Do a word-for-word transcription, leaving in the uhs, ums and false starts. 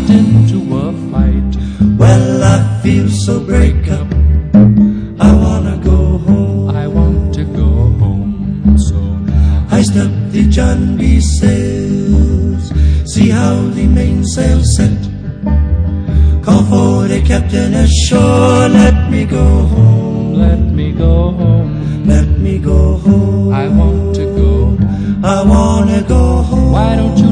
got into a fight. Well, I feel so break up, I wanna go home. I want to go home, so now Iced up the John B. sails, see how the mainsail set. Call for the captain ashore, let me go home. let me go home. Let me go home. I want to go. I wanna go home. Why don't you